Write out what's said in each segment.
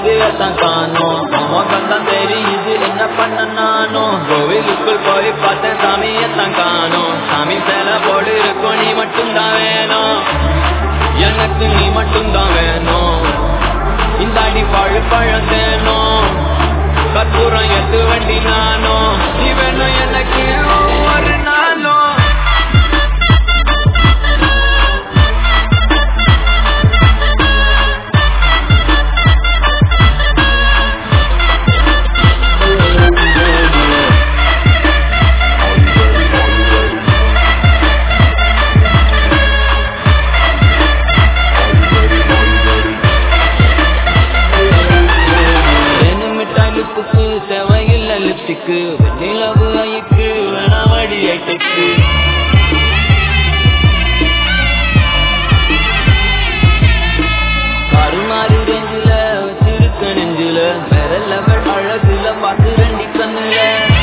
காங்கேயத்தான் காணோம் உமக்கத்தான் தெரியுது என்ன பண்ண நானும் கோவிலுக்குள் போய் பார்த்தேன் சாமியத்தான் காணோம் சாமி சேல போடு இருக்கும் நீ மட்டும்தான் வேணும் எனக்கு நீ மட்டும்தான் வேணும் இந்த அடி பழம் தேனும் கற்பூரம் எத்து வண்டி நானும் நீ வேணும் எனக்கு ஒரு நாளும் செவையில் லிப்டிக்கு நிலவு ஐக்கு வேணாமடி ஐட்டுக்கு கருமாறு ரெஞ்சில வச்சிருக்க நெஞ்சில வேற லெவல் அழகுல பார்த்து ரெண்டி கண்ணுல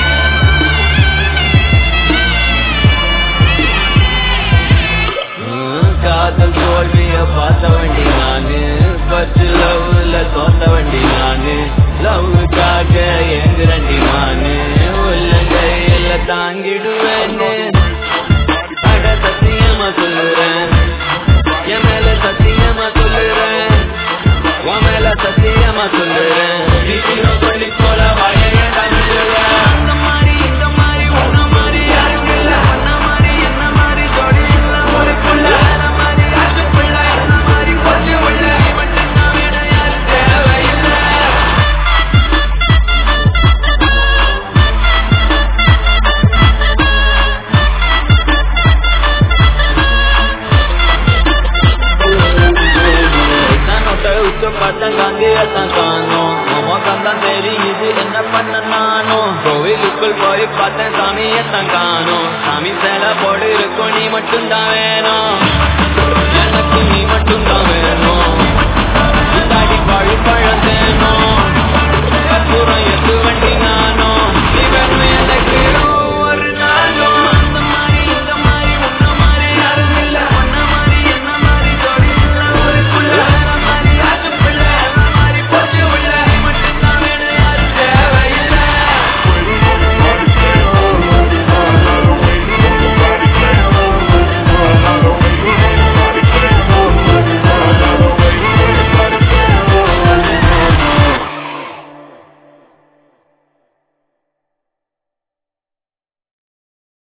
காதல் தோல்விய பார்த்த வண்டி நானு பத்து லவ்ல தோத்த வண்டி நானு லவ்வுக்காக ஏங்குறண்டி நானு உள்ளங்கையில தாங்கிடுவேன்னு அட சத்தியமா சொல்லுறேன் என் மேல சத்தியமா சொல்லுறேன் உன் மேல சத்தியமா சொல்லுறேன் சொல்லி போல வாழ அந்த மாதிரி இந்த மாதிரி உன்ன மாதிரி யாரும் இல்ல உன்ன மாதிரி என்ன மாதிரி ஜோடி இல்ல ஒரு புள்ள மாதிரி அது புள்ள என்ன மாதிரி கொஞ்சம் உள்ள மட்டும் நான் வேற யாரும் தேவையில்லை காங்கேயத்தான் காணோம் உமக்கத்தான் தெரியுது என்ன பண்ண நானும் கோவிலுக்குள் போய் பார்த்தேன் சாமியத்தான் காணோம் சாமி சேல போடு இருக்கும் நீ மட்டும்தான் வேணும்